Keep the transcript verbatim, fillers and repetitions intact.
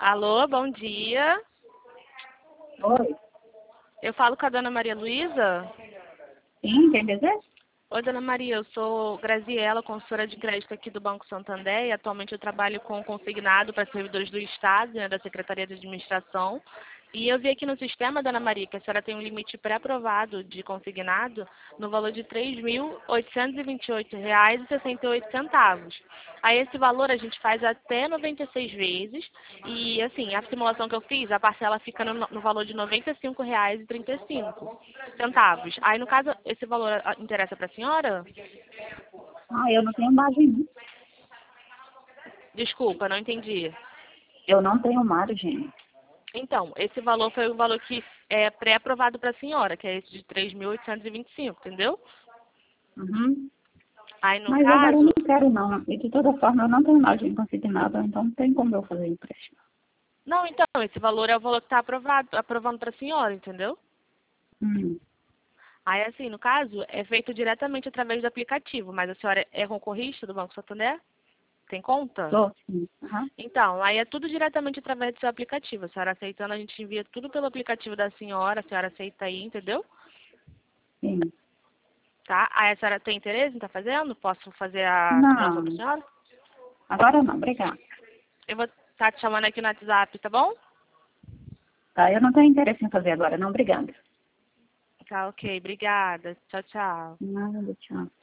Alô, bom dia. Oi. Eu falo com a dona Maria Luísa? Sim, quem deseja? Oi, dona Maria, eu sou Graziela, consultora de crédito aqui do Banco Santander e atualmente eu trabalho com consignado para servidores do Estado, né, da Secretaria de Administração. E eu vi aqui no sistema, dona Maria, que a senhora tem um limite pré-aprovado de consignado no valor de três mil oitocentos e vinte e oito reais e sessenta e oito centavos. Aí esse valor a gente faz até noventa e seis vezes e, assim, a simulação que eu fiz, a parcela fica no, no valor de noventa e cinco reais e trinta e cinco centavos. Aí, no caso, esse valor ah, interessa para a senhora? Ah, eu não tenho margem. Desculpa, não entendi. Eu não tenho margem. Então, esse valor foi o valor que é pré-aprovado para a senhora, que é esse de três mil oitocentos e vinte e cinco, entendeu? Uhum. Aí, no Mas agora eu caso, não quero, não. E de toda forma, eu não tenho margem consignada, então não tem como eu fazer empréstimo. não, então, esse valor é o valor que está aprovado, aprovando para a senhora, entendeu? Hum. Aí, assim, no caso, é feito diretamente através do aplicativo, mas a senhora é concorrista do Banco Santander? Tem conta? Tô, sim. Uhum. Então, aí é tudo diretamente através do seu aplicativo. A senhora aceitando, a gente envia tudo pelo aplicativo da senhora, a senhora aceita aí, entendeu? Sim. Tá? Aí a senhora tem interesse em estar fazendo? Posso fazer a simulação para a Não. senhora? Agora não, obrigada. Eu vou estar te chamando aqui no WhatsApp, tá bom? Tá, eu não tenho interesse em fazer agora, não, obrigada. Tá, ok. Obrigada. Tchau, tchau. Nada, tchau.